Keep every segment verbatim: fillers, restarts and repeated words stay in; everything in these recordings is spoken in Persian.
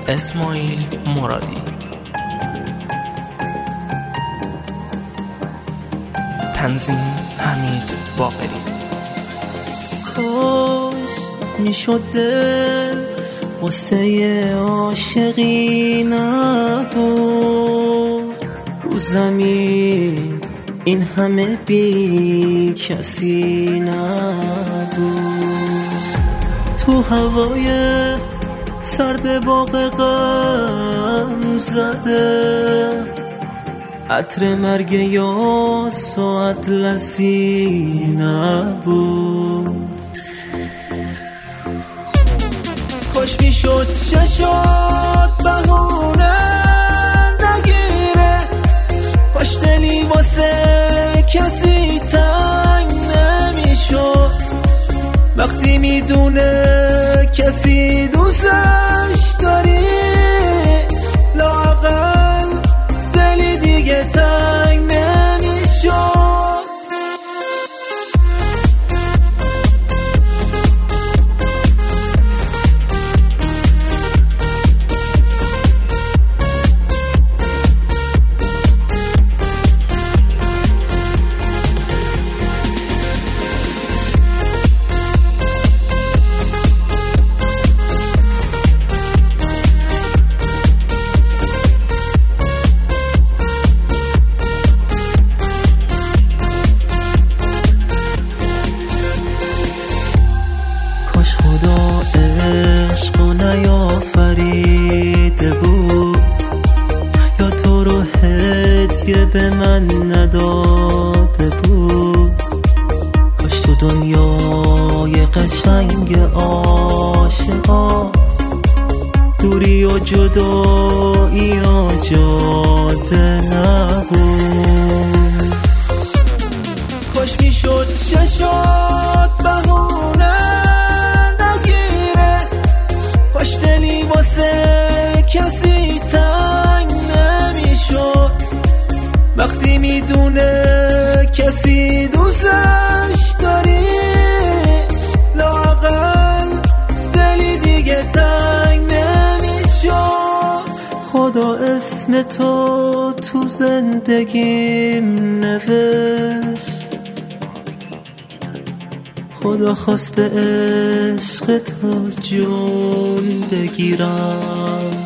اسماعیل مرادی. تنظیم حمید باقری. کاش میشد دل واسه عاشقی نبود، رو زمین این همه بی کسی نبود. تو هوای سرد باغ غم زده عطر مرگ یاس و اطلسی نبود. کاش میشد چشات بهونه نگیره، کاش دلی واسه کسی تنگ نمیشد وقتی میدونه کسی دوستش داری، لااقل دلی دیگه تنگ نمیشد. خدا عشق و نیافریده بود، یا تو رو هدیه به من نداده بود. کاش تو دنیای قشنگ عاشقا دوری و جدایی آجاده نبود. کاش میشد چشات بهونه کاش دلی واسه کسی تنگ نمیشد وقتی میدونه کسی دوستش داری، لااقل دلی دیگه تنگ نمیشد. خدا اسم تو تو زندگیم نوشت، خدا خواست به عشق تو جون بگیرم،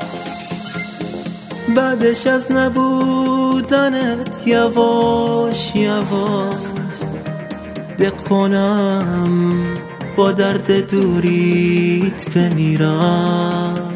بعدش از نبودنت یواش یواش دق کنم با درد دوریت بمیرم.